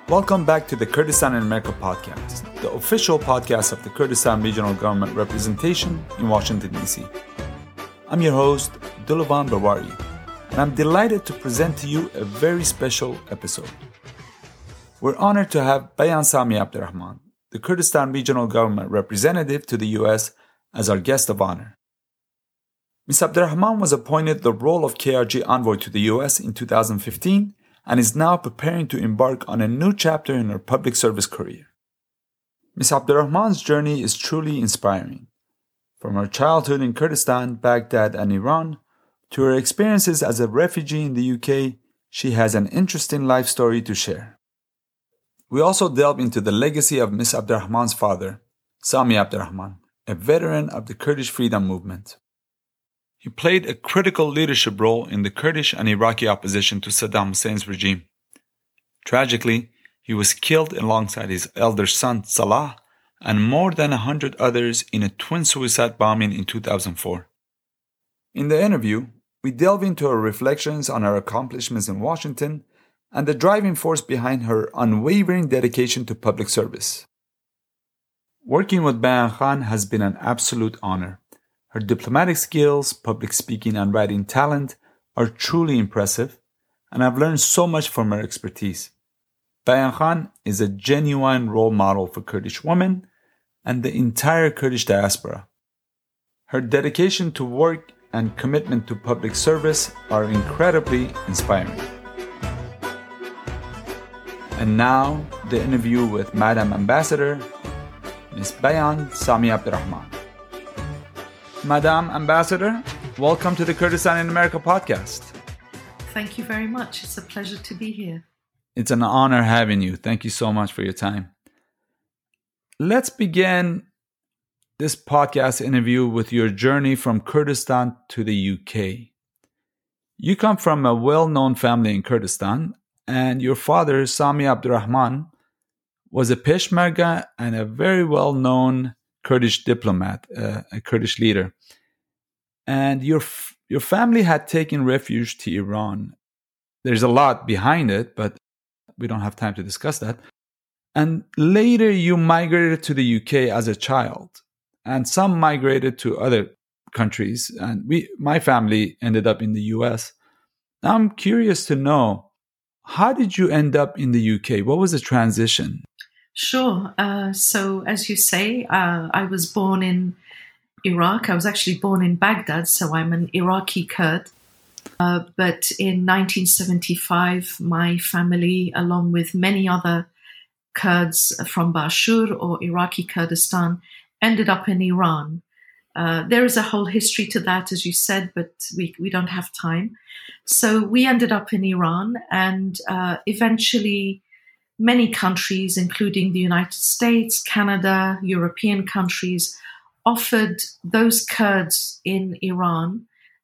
Welcome back to the Kurdistan in America podcast, the official podcast of the Kurdistan Regional Government Representation in Washington, D.C. I'm your host, Dulaban Bawari, and I'm delighted to present to you a very special episode. We're honored to have Bayan Sami Abdurrahman, the Kurdistan Regional Government Representative to the U.S., as our guest of honor. Ms. Abdurrahman was appointed the role of KRG Envoy to the U.S. in 2015 and is now preparing to embark on a new chapter in her public service career. Ms. Abdurrahman's journey is truly inspiring. From her childhood in Kurdistan, Baghdad, and Iran, to her experiences as a refugee in the UK, she has an interesting life story to share. We also delve into the legacy of Ms. Abdurrahman's father, Sami Abdurrahman, a veteran of the Kurdish freedom movement. He played a critical leadership role in the Kurdish and Iraqi opposition to Saddam Hussein's regime. Tragically, he was killed alongside his elder son Salah and more than 100 others in a twin suicide bombing in 2004. In the interview, we delve into her reflections on her accomplishments in Washington and the driving force behind her unwavering dedication to public service. Working with Bayan Khan has been an absolute honor. Her diplomatic skills, public speaking, and writing talent are truly impressive, and I've learned so much from her expertise. Bayan Khan is a genuine role model for Kurdish women and the entire Kurdish diaspora. Her dedication to work and commitment to public service are incredibly inspiring. And now, the interview with Madam Ambassador, Ms. Bayan Sami Abdurrahman. Madam Ambassador, welcome to the Kurdistan in America podcast. Thank you very much. It's a pleasure to be here. It's an honor having you. Thank you so much for your time. Let's begin this podcast interview with your journey from Kurdistan to the UK. You come from a well-known family in Kurdistan, and your father, Sami Abdurrahman, was a Peshmerga and a very well-known Kurdish diplomat, a Kurdish leader. And your family had taken refuge to Iran. There's a lot behind it, but we don't have time to discuss that. And later you migrated to the UK as a child, and some migrated to other countries. And my family ended up in the US. Now I'm curious to know, how did you end up in the UK? What was the transition? Sure. So as you say, I was born in Iraq. I was actually born in Baghdad, so I'm an Iraqi Kurd. But in 1975, my family, along with many other Kurds from Bashur or Iraqi Kurdistan, ended up in Iran. There is a whole history to that, as you said, but we don't have time. So we ended up in Iran, and eventually many countries, including the United States, Canada, European countries, offered those Kurds in Iran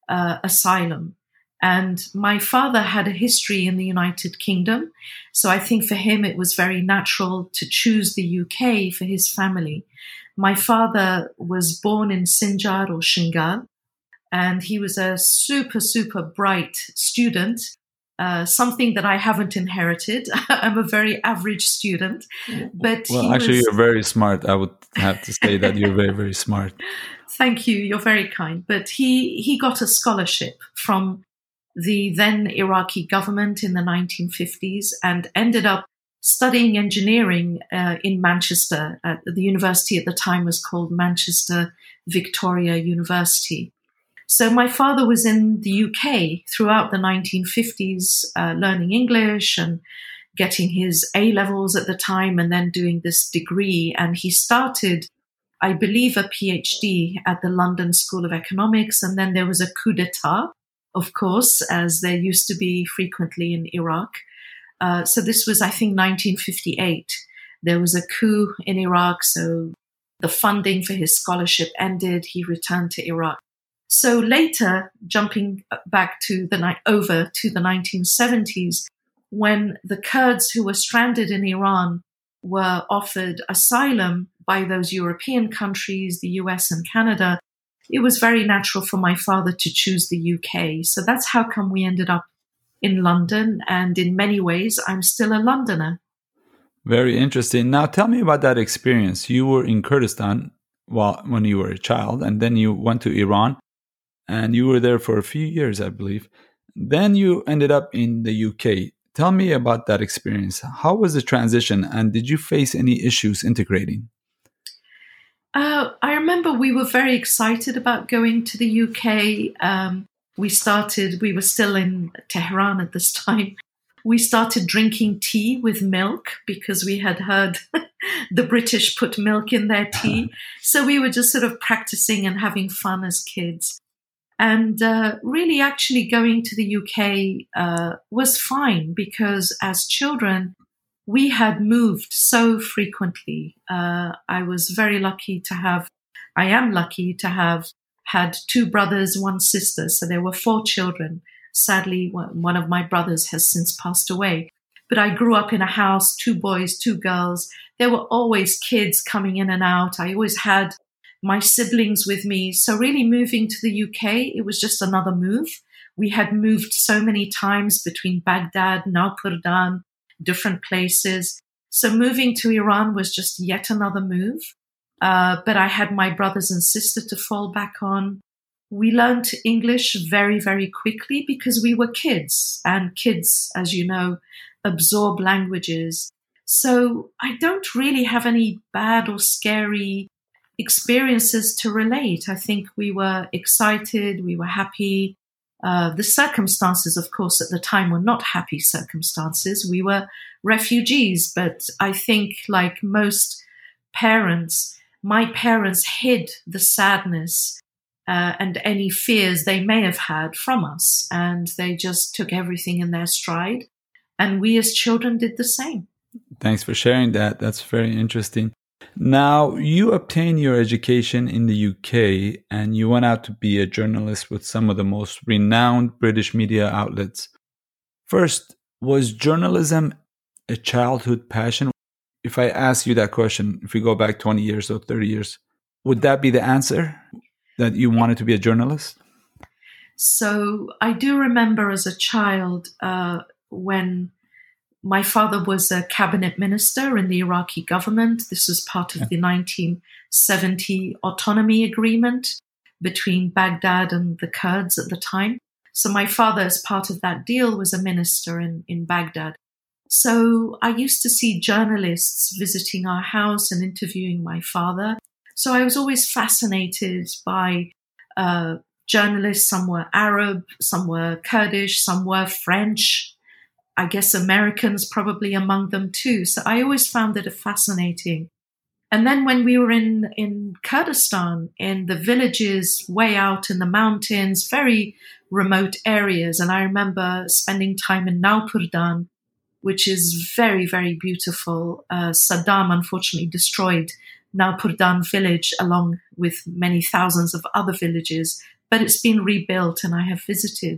asylum. And my father had a history in the United Kingdom, so I think for him it was very natural to choose the UK for his family. My father was born in Sinjar or Shingal, and he was a super bright student. Something that I haven't inherited. I'm a very average student, but you're very smart. I would have to say that you're very, very smart. Thank you. You're very kind. But he got a scholarship from the then Iraqi government in the 1950s and ended up studying engineering in Manchester. The university at the time was called Manchester Victoria University. So my father was in the UK throughout the 1950s, learning English and getting his A-levels at the time and then doing this degree. And he started, I believe, a PhD at the London School of Economics. And then there was a coup d'etat, of course, as there used to be frequently in Iraq. So this was, I think, 1958. There was a coup in Iraq, so the funding for his scholarship ended. He returned to Iraq. So later, jumping back over to the 1970s, when the Kurds who were stranded in Iran were offered asylum by those European countries, the US and Canada, it was very natural for my father to choose the UK. So that's how come we ended up in London. And in many ways, I'm still a Londoner. Very interesting. Now, tell me about that experience. You were in Kurdistan when you were a child, and then you went to Iran, and you were there for a few years, I believe. Then you ended up in the UK. Tell me about that experience. How was the transition, and did you face any issues integrating? I remember we were very excited about going to the UK. We were still in Tehran at this time. We started drinking tea with milk because we had heard the British put milk in their tea. So we were just sort of practicing and having fun as kids. And really actually going to the UK was fine because as children, we had moved so frequently. I am lucky to have had 2 brothers, 1 sister. So there were 4 children. Sadly, one of my brothers has since passed away. But I grew up in a house, 2 boys, 2 girls. There were always kids coming in and out. I always had my siblings with me. So really moving to the UK, it was just another move. We had moved so many times between Baghdad, Naupurdan, different places. So moving to Iran was just yet another move. But I had my brothers and sister to fall back on. We learned English very, very quickly because we were kids. And kids, as you know, absorb languages. So I don't really have any bad or scary experiences to relate. I think we were excited, we were happy. The circumstances, of course, at the time were not happy circumstances. We were refugees, but I think like most parents, my parents hid the sadness and any fears they may have had from us, and they just took everything in their stride. And we as children did the same. Thanks for sharing that. That's very interesting. Now, you obtained your education in the UK and you went out to be a journalist with some of the most renowned British media outlets. First, was journalism a childhood passion? If I ask you that question, if we go back 20 years or 30 years, would that be the answer, that you wanted to be a journalist? So I do remember as a child when my father was a cabinet minister in the Iraqi government. This was part of the 1970 autonomy agreement between Baghdad and the Kurds at the time. So my father, as part of that deal, was a minister in Baghdad. So I used to see journalists visiting our house and interviewing my father. So I was always fascinated by journalists. Some were Arab, some were Kurdish, some were French. I guess Americans probably among them too. So I always found it fascinating. And then when we were in Kurdistan, in the villages way out in the mountains, very remote areas, and I remember spending time in Naupurdan, which is very, very beautiful. Saddam unfortunately destroyed Naupurdan village along with many thousands of other villages, but it's been rebuilt and I have visited.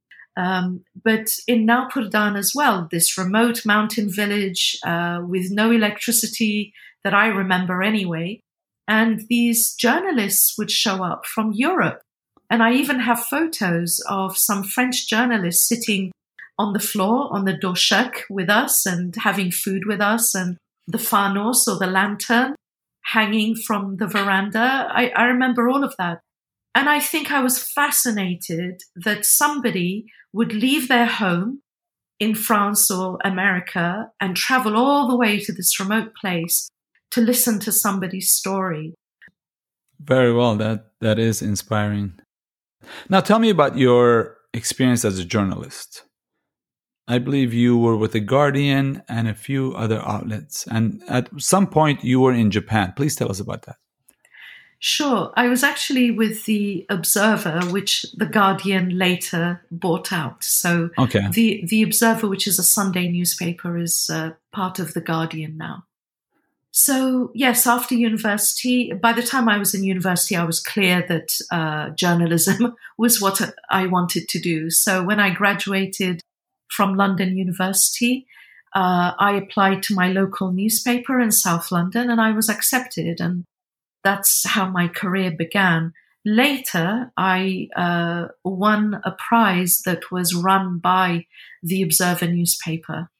But in Naupurdan as well, this remote mountain village with no electricity that I remember anyway. And these journalists would show up from Europe. And I even have photos of some French journalists sitting on the floor, on the doshak with us and having food with us, and the fanos or the lantern hanging from the veranda. I remember all of that. And I think I was fascinated that somebody would leave their home in France or America and travel all the way to this remote place to listen to somebody's story. Very well. That is inspiring. Now tell me about your experience as a journalist. I believe you were with The Guardian and a few other outlets. And at some point you were in Japan. Please tell us about that. Sure. I was actually with The Observer, which The Guardian later bought out. So The Observer, which is a Sunday newspaper, is part of The Guardian now. So, yes, after university, by the time I was in university, I was clear that journalism was what I wanted to do. So when I graduated from London University, I applied to my local newspaper in South London and I was accepted. And that's how my career began. Later, I won a prize that was run by the Observer newspaper.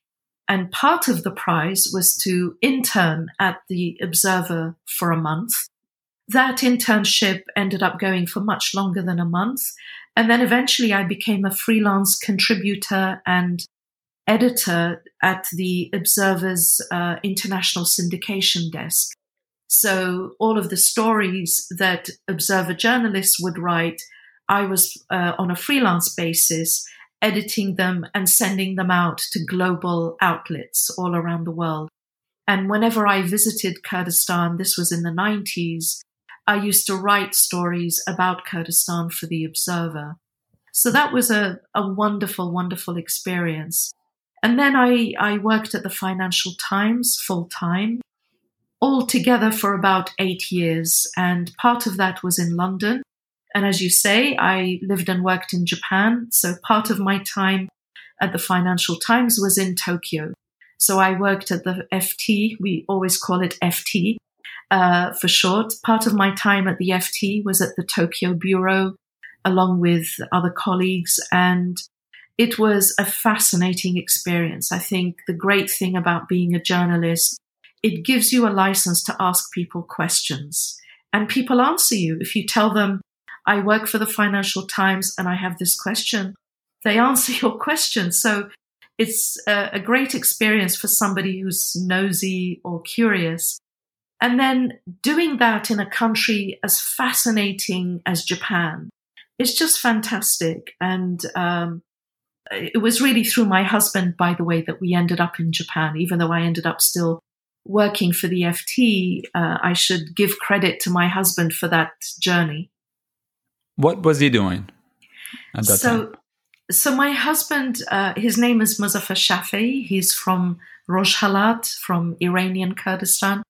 And part of the prize was to intern at the Observer for a month. That internship ended up going for much longer than a month. And then eventually I became a freelance contributor and editor at the Observer's international syndication desk. So all of the stories that Observer journalists would write, I was on a freelance basis editing them and sending them out to global outlets all around the world. And whenever I visited Kurdistan, this was in the 90s, I used to write stories about Kurdistan for the Observer. So that was a wonderful, wonderful experience. And then I worked at the Financial Times full time, all together for about 8 years. And part of that was in London. And as you say, I lived and worked in Japan. So part of my time at the Financial Times was in Tokyo. So I worked at the FT. We always call it FT for short. Part of my time at the FT was at the Tokyo bureau, along with other colleagues. And it was a fascinating experience. I think the great thing about being a journalist, it gives you a license to ask people questions. And people answer you. If you tell them, I work for the Financial Times and I have this question, they answer your question. So it's a great experience for somebody who's nosy or curious. And then doing that in a country as fascinating as Japan is just fantastic. And it was really through my husband, by the way, that we ended up in Japan. Even though I ended up still working for the FT, I should give credit to my husband for that journey. What was he doing at that time? So my husband, his name is Muzaffar Shafei. He's from Rojhelat, from Iranian Kurdistan.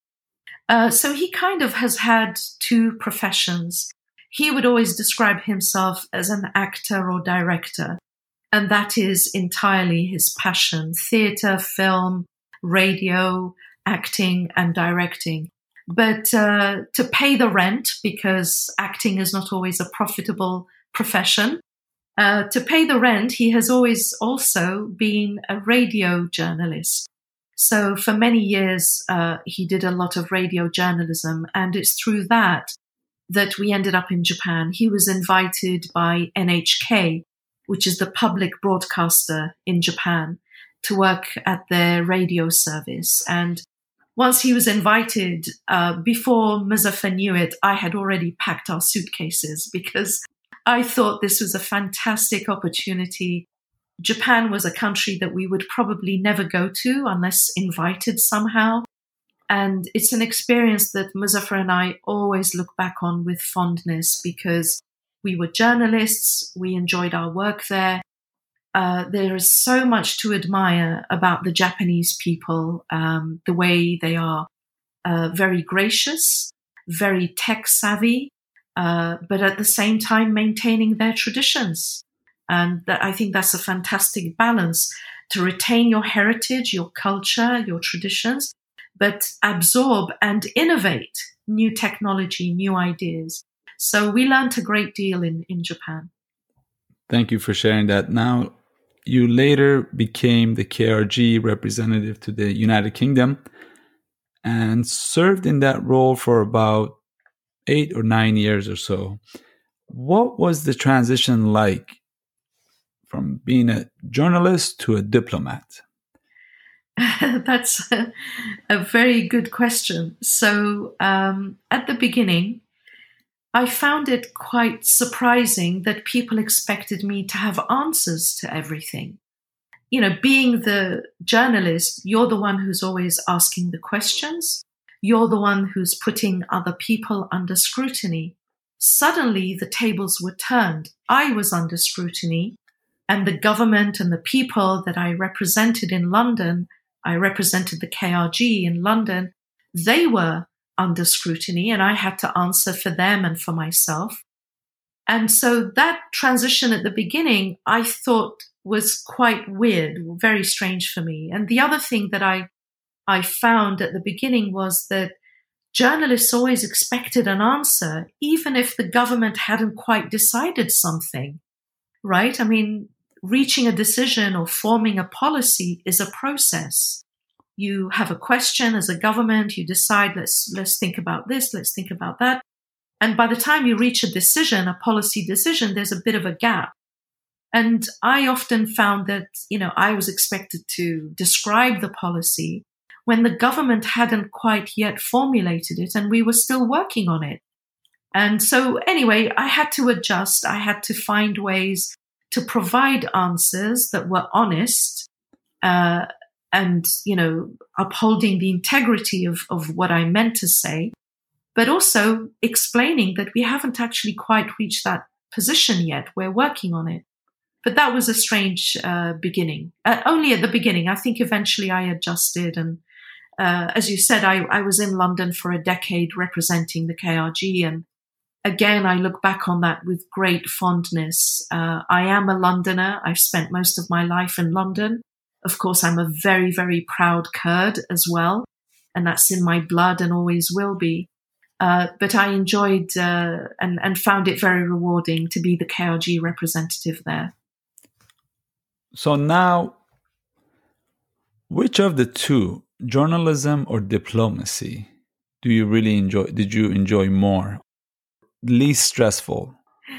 So he kind of has had two professions. He would always describe himself as an actor or director, and that is entirely his passion: theatre, film, radio, acting, and directing. But to pay the rent, because acting is not always a profitable profession, to pay the rent, he has always also been a radio journalist. So for many years, he did a lot of radio journalism, and it's through that we ended up in Japan. He was invited by NHK, which is the public broadcaster in Japan, to work at their radio service. And once he was invited, before Muzaffar knew it, I had already packed our suitcases because I thought this was a fantastic opportunity. Japan was a country that we would probably never go to unless invited somehow. And it's an experience that Muzaffar and I always look back on with fondness because we were journalists, we enjoyed our work there. There is so much to admire about the Japanese people, the way they are very gracious, very tech savvy, but at the same time maintaining their traditions. And I think that's a fantastic balance to retain your heritage, your culture, your traditions, but absorb and innovate new technology, new ideas. So we learned a great deal in Japan. Thank you for sharing that. Now, you later became the KRG representative to the United Kingdom and served in that role for about 8 or 9 years or so. What was the transition like from being a journalist to a diplomat? That's a very good question. So at the beginning, I found it quite surprising that people expected me to have answers to everything. You know, being the journalist, you're the one who's always asking the questions. You're the one who's putting other people under scrutiny. Suddenly, the tables were turned. I was under scrutiny, and the government and the people that I represented in London, I represented the KRG in London, they were under scrutiny, and I had to answer for them and for myself. And so that transition at the beginning, I thought was quite weird, very strange for me. And the other thing that I found at the beginning was that journalists always expected an answer, even if the government hadn't quite decided something, right? I mean, reaching a decision or forming a policy is a process. You have a question as a government, you decide, let's think about this, let's think about that. And by the time you reach a decision, a policy decision, there's a bit of a gap. And I often found that, I was expected to describe the policy when the government hadn't quite yet formulated it and we were still working on it. And so anyway, I had to adjust. I had to find ways to provide answers that were honest, and, upholding the integrity of what I meant to say, but also explaining that we haven't actually quite reached that position yet. We're working on it. But that was a strange beginning. Only at the beginning. I think eventually I adjusted. And as you said, I was in London for a decade representing the KRG. And again, I look back on that with great fondness. I am a Londoner. I've spent most of my life in London. Of course, I'm a very, very proud Kurd as well. And that's in my blood and always will be. But I enjoyed and found it very rewarding to be the KRG representative there. So now, which of the two, journalism or diplomacy, did you enjoy more? Least stressful?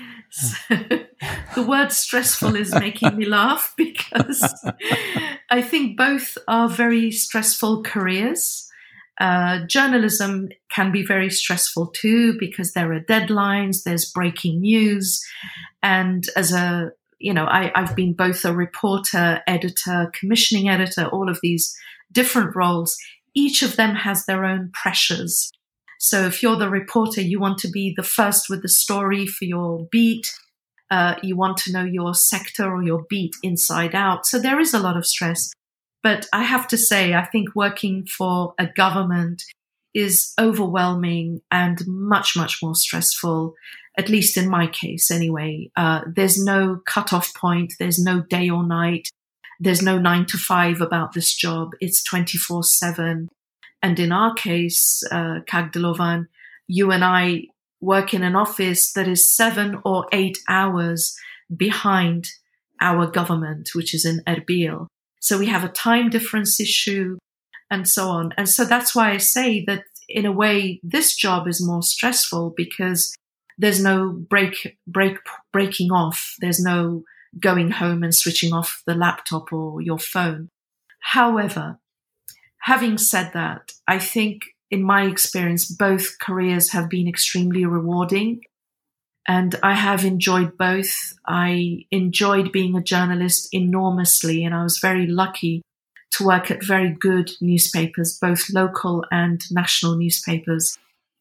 The word stressful is making me laugh because I think both are very stressful careers. Journalism can be very stressful too because there are deadlines, there's breaking news. And as I've been both a reporter, editor, commissioning editor, all of these different roles. Each of them has their own pressures. So if you're the reporter, you want to be the first with the story for your beat. You want to know your sector or your beat inside out. So there is a lot of stress. But I have to say, I think working for a government is overwhelming and much, much more stressful, at least in my case anyway. There's no cutoff point. There's no day or night. There's no 9 to 5 about this job. It's 24/7. And in our case, Kag Dolovan, you and I work in an office that is 7 or 8 hours behind our government, which is in Erbil. So we have a time difference issue and so on. And so that's why I say that in a way, this job is more stressful because there's no breaking off. There's no going home and switching off the laptop or your phone. However, having said that, I think in my experience, both careers have been extremely rewarding. And I have enjoyed both. I enjoyed being a journalist enormously, and I was very lucky to work at very good newspapers, both local and national newspapers.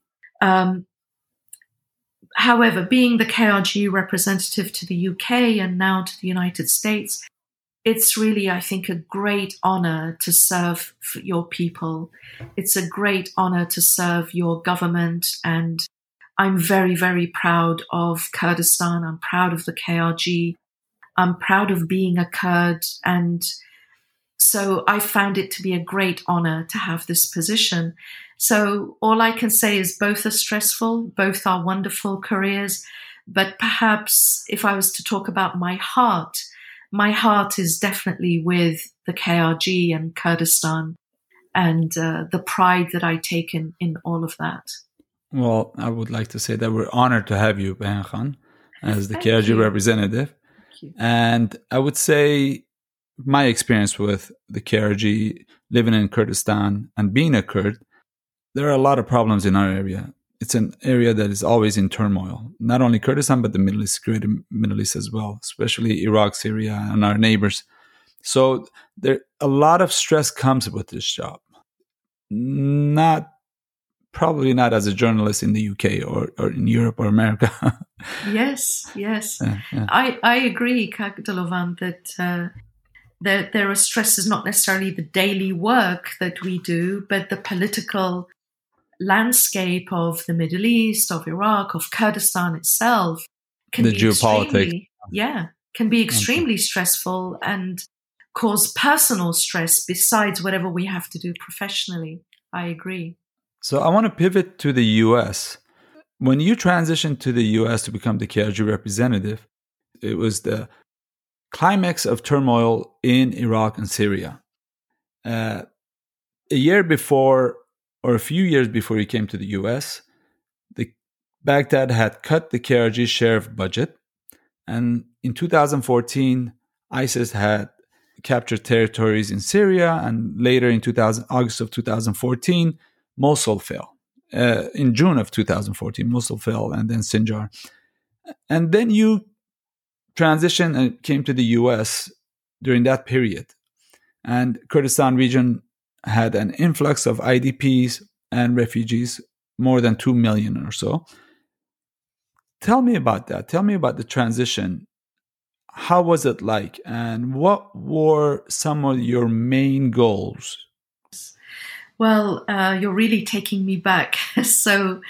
However, being the KRG representative to the UK and now to the United States, it's really, I think, a great honor to serve your people. It's a great honor to serve your government, and I'm very, very proud of Kurdistan. I'm proud of the KRG. I'm proud of being a Kurd. And so I found it to be a great honor to have this position. So all I can say is both are stressful, both are wonderful careers. But perhaps if I was to talk about my heart is definitely with the KRG and Kurdistan and the pride that I take in all of that. Well, I would like to say that we're honored to have you, Behan Khan, as the KRG representative. And I would say my experience with the KRG, living in Kurdistan and being a Kurd, there are a lot of problems in our area. It's an area that is always in turmoil, not only Kurdistan, but the Middle East, greater Middle East as well, especially Iraq, Syria, and our neighbors. So a lot of stress comes with this job. Probably not as a journalist in the UK or in Europe or America. Yes. Yeah. I agree, Kag Dolovan, that there are stresses, not necessarily the daily work that we do, but the political landscape of the Middle East, of Iraq, of Kurdistan itself can be geopolitics. Can be extremely stressful and cause personal stress besides whatever we have to do professionally. I agree. So I want to pivot to the U.S. When you transitioned to the U.S. to become the KRG representative, it was the climax of turmoil in Iraq and Syria. A year before, or a few years before you came to the US, Baghdad had cut the KRG share of budget. And in 2014, ISIS had captured territories in Syria. And later in August of 2014, Mosul fell. In June of 2014, Mosul fell, and then Sinjar. And then you transitioned and came to the US during that period. And Kurdistan region had an influx of IDPs and refugees, more than 2 million or so. Tell me about that. Tell me about the transition. How was it like? And what were some of your main goals? Well, you're really taking me back. So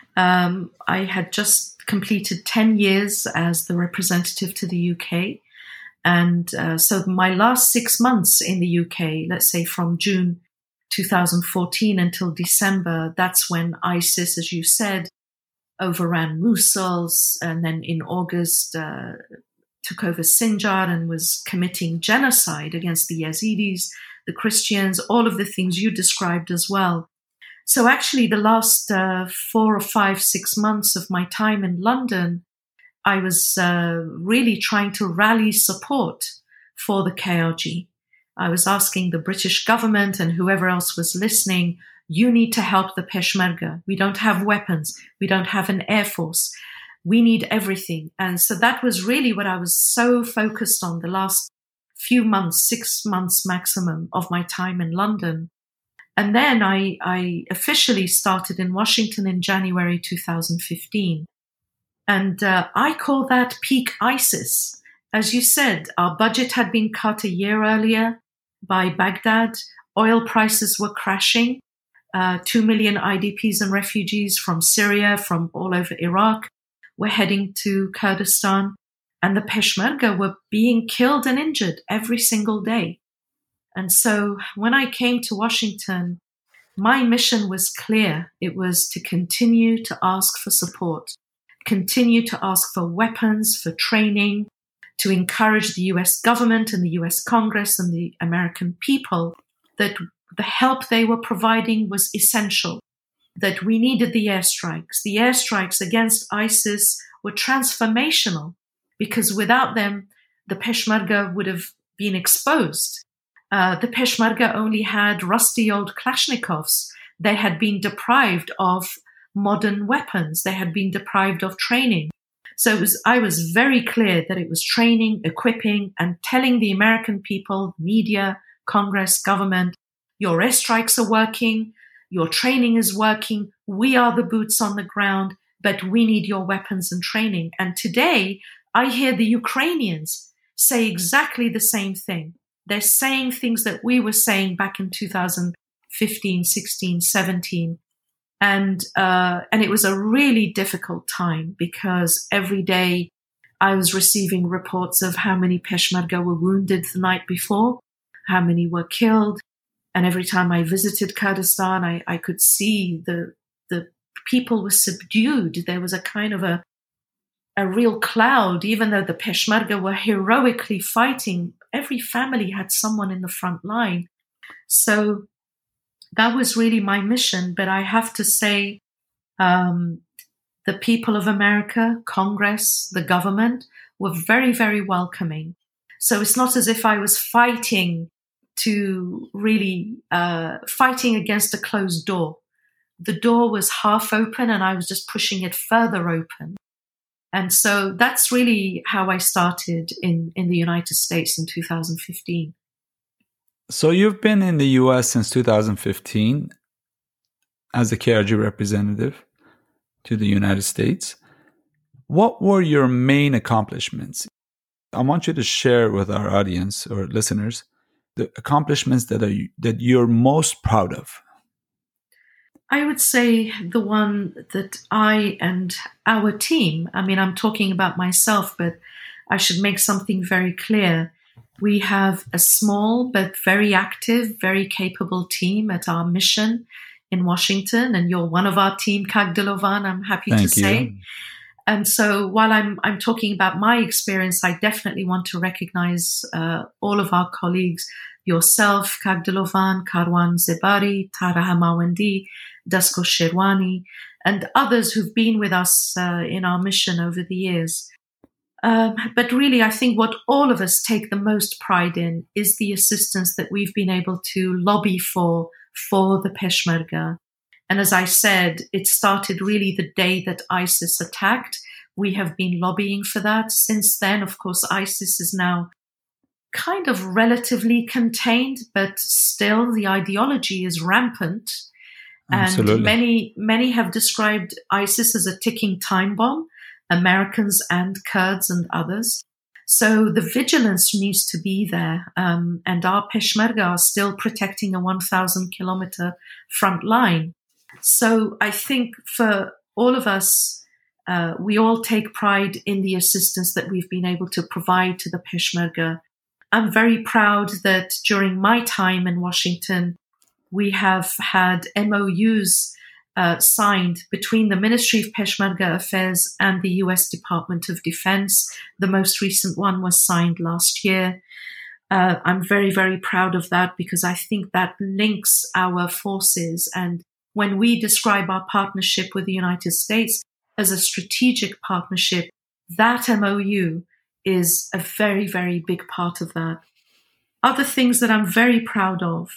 I had just completed 10 years as the representative to the UK. And so my last 6 months in the UK, let's say from June 2014 until December, that's when ISIS, as you said, overran Mosul, and then in August took over Sinjar and was committing genocide against the Yazidis, the Christians, all of the things you described as well. So actually the last 4 or 5, 6 months of my time in London, I was really trying to rally support for the KRG. I was asking the British government and whoever else was listening, you need to help the Peshmerga. We don't have weapons. We don't have an air force. We need everything. And so that was really what I was so focused on the last few months, 6 months maximum of my time in London. And then I officially started in Washington in January 2015. And I call that peak ISIS. As you said, our budget had been cut a year earlier by Baghdad. Oil prices were crashing. 2 million IDPs and refugees from Syria, from all over Iraq, were heading to Kurdistan. And the Peshmerga were being killed and injured every single day. And so when I came to Washington, my mission was clear. It was to continue to ask for support, continue to ask for weapons, for training, to encourage the US government and the US Congress and the American people that the help they were providing was essential, that we needed the airstrikes. The airstrikes against ISIS were transformational because without them, the Peshmerga would have been exposed. The Peshmerga only had rusty old Kalashnikovs. They had been deprived of modern weapons. They had been deprived of training. So I was very clear that it was training, equipping, and telling the American people, media, Congress, government, your airstrikes are working, your training is working, we are the boots on the ground, but we need your weapons and training. And today, I hear the Ukrainians say exactly the same thing. They're saying things that we were saying back in 2015, 16, 17. And it was a really difficult time because every day I was receiving reports of how many Peshmerga were wounded the night before, how many were killed. And every time I visited Kurdistan, I could see the people were subdued. There was a kind of a real cloud, even though the Peshmerga were heroically fighting. Every family had someone in the front line. So that was really my mission. But I have to say, the people of America, Congress, the government were very, very welcoming. So it's not as if I was fighting fighting against a closed door. The door was half open and I was just pushing it further open. And so that's really how I started in the United States in 2015. So you've been in the US since 2015 as a KRG representative to the United States. What were your main accomplishments? I want you to share with our audience or listeners the accomplishments that you're most proud of. I would say the one that I and our team, I mean, I'm talking about myself, but I should make something very clear. We have a small but very active, very capable team at our mission in Washington, and you're one of our team, Kak Delavan, I'm happy to say. And so while I'm talking about my experience, I definitely want to recognize all of our colleagues, yourself, Kak Dillovan, Karwan Zebari, Tara Hamawandi, Dasko Sherwani, and others who've been with us in our mission over the years. But really, I think what all of us take the most pride in is the assistance that we've been able to lobby for the Peshmerga. And as I said, it started really the day that ISIS attacked. We have been lobbying for that. Since then, of course, ISIS is now kind of relatively contained, but still the ideology is rampant. Absolutely. And many have described ISIS as a ticking time bomb, Americans and Kurds and others. So the vigilance needs to be there. And our Peshmerga are still protecting a 1,000-kilometer front line. So I think for all of us, we all take pride in the assistance that we've been able to provide to the Peshmerga. I'm very proud that during my time in Washington, we have had MOUs signed between the Ministry of Peshmerga Affairs and the U.S. Department of Defense. The most recent one was signed last year. I'm very, very proud of that because I think that links our forces. And when we describe our partnership with the United States as a strategic partnership, that MOU is a very, very big part of that. Other things that I'm very proud of,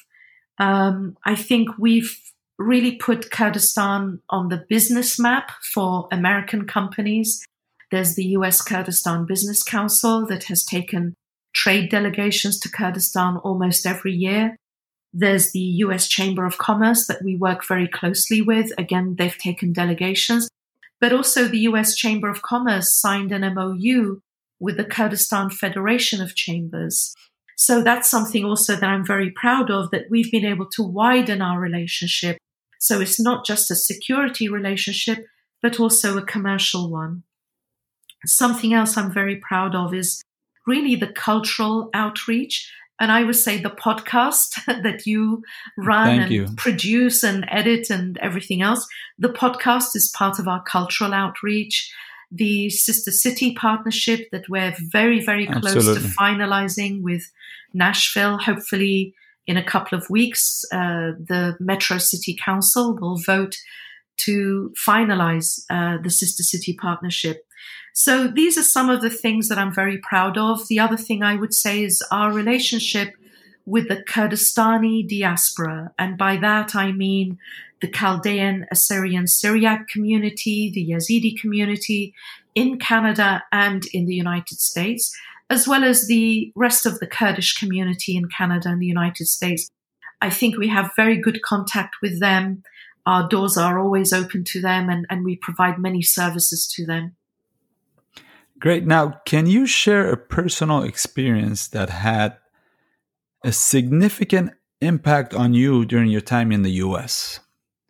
I think we've really put Kurdistan on the business map for American companies. There's the US Kurdistan Business Council that has taken trade delegations to Kurdistan almost every year. There's the US Chamber of Commerce that we work very closely with. Again, they've taken delegations. But also the US Chamber of Commerce signed an MOU with the Kurdistan Federation of Chambers. So that's something also that I'm very proud of, that we've been able to widen our relationship. So it's not just a security relationship, but also a commercial one. Something else I'm very proud of is really the cultural outreach. And I would say the podcast that you run and produce and edit and everything else. The podcast is part of our cultural outreach. The Sister City partnership that we're very, very close to finalizing with Nashville. Hopefully in a couple of weeks, the Metro City Council will vote to finalize the Sister City partnership. So these are some of the things that I'm very proud of. The other thing I would say is our relationship with the Kurdistani diaspora. And by that, I mean the Chaldean, Assyrian, Syriac community, the Yazidi community in Canada and in the United States, as well as the rest of the Kurdish community in Canada and the United States. I think we have very good contact with them. Our doors are always open to them, and we provide many services to them. Great. Now, can you share a personal experience that had a significant impact on you during your time in the U.S.?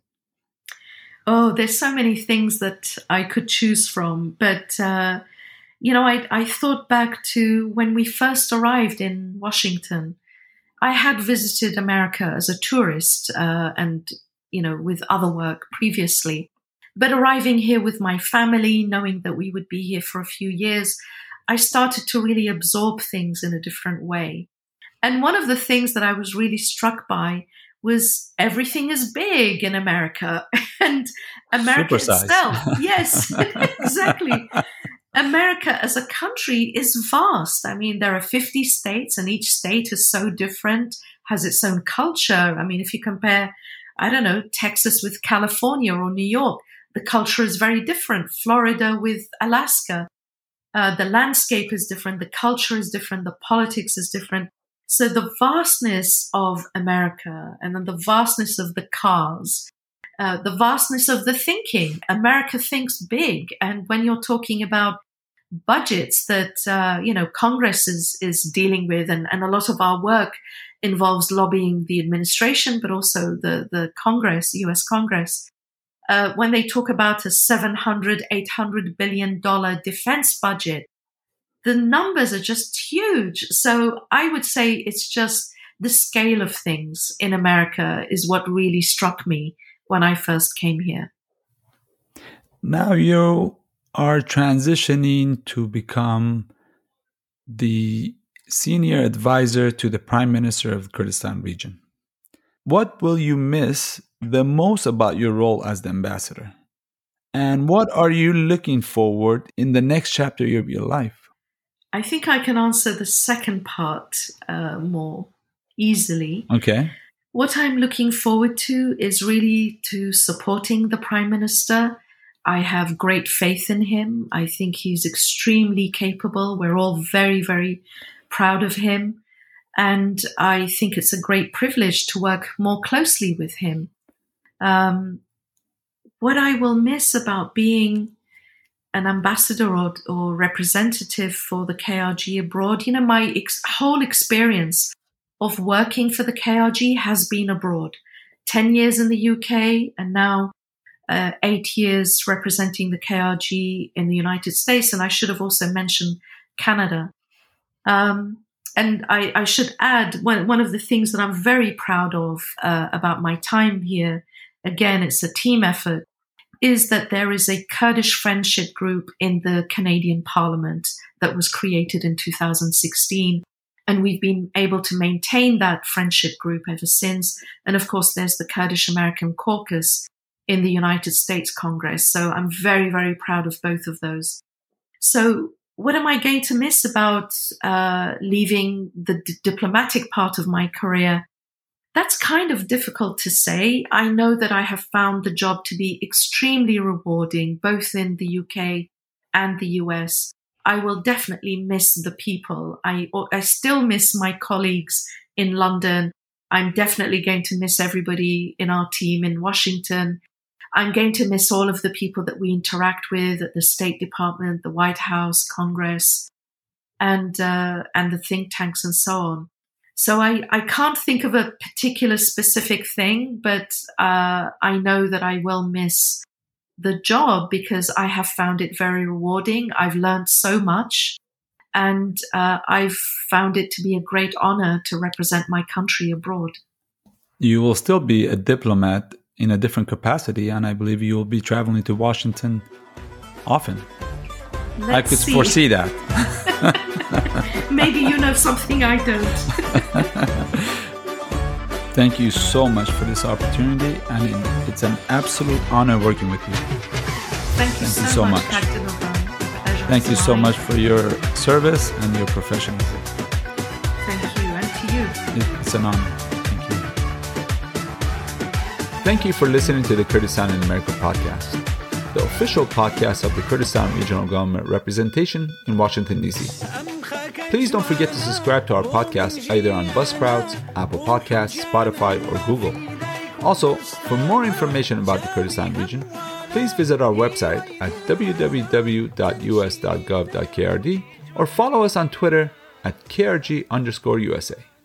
Oh, there's so many things that I could choose from. But, I thought back to when we first arrived in Washington. I had visited America as a tourist and with other work previously. But arriving here with my family, knowing that we would be here for a few years, I started to really absorb things in a different way. And one of the things that I was really struck by was everything is big in America. And America itself. Yes, exactly. America as a country is vast. I mean, there are 50 states and each state is so different, has its own culture. I mean, if you compare, Texas with California or New York, the culture is very different. Florida with Alaska. The landscape is different. The culture is different. The politics is different. So the vastness of America and then the vastness of the cars, the vastness of the thinking. America thinks big. And when you're talking about budgets that, Congress is dealing with, and a lot of our work involves lobbying the administration, but also the Congress, U.S. Congress. When they talk about a $700, $800 billion defense budget, the numbers are just huge. So I would say it's just the scale of things in America is what really struck me when I first came here. Now you are transitioning to become the senior advisor to the Prime Minister of the Kurdistan region. What will you miss the most about your role as the ambassador? And what are you looking forward in the next chapter of your life? I think I can answer the second part more easily. Okay. What I'm looking forward to is really to supporting the Prime Minister. I have great faith in him. I think he's extremely capable. We're all very, very proud of him. And I think it's a great privilege to work more closely with him. What I will miss about being an ambassador or representative for the KRG abroad, my whole experience of working for the KRG has been abroad. 10 years in the UK and now 8 years representing the KRG in the United States. And I should have also mentioned Canada. And I should add, one of the things that I'm very proud of about my time here, again, it's a team effort, is that there is a Kurdish friendship group in the Canadian Parliament that was created in 2016. And we've been able to maintain that friendship group ever since. And of course, there's the Kurdish American Caucus in the United States Congress. So I'm very, very proud of both of those. So what am I going to miss about leaving the diplomatic part of my career? That's kind of difficult to say. I know that I have found the job to be extremely rewarding, both in the UK and the US. I will definitely miss the people. I still miss my colleagues in London. I'm definitely going to miss everybody in our team in Washington. I'm going to miss all of the people that we interact with at the State Department, the White House, Congress, and the think tanks and so on. So I can't think of a particular specific thing, but I know that I will miss the job because I have found it very rewarding. I've learned so much, and I've found it to be a great honor to represent my country abroad. You will still be a diplomat in a different capacity, and I believe you will be traveling to Washington often. I could foresee that. Maybe you know something I don't. Thank you so much for this opportunity, and it's an absolute honor working with you. Thank you so much. Thank you so much for your service and your professionalism. Thank you, and to you. It's an honor. Thank you. Thank you for listening to the Kurdistan in America podcast, the official podcast of the Kurdistan Regional Government Representation in Washington, D.C. Please don't forget to subscribe to our podcast either on Buzzsprout, Apple Podcasts, Spotify, or Google. Also, for more information about the Kurdistan region, please visit our website at www.us.gov.krd or follow us on Twitter at KRG_USA.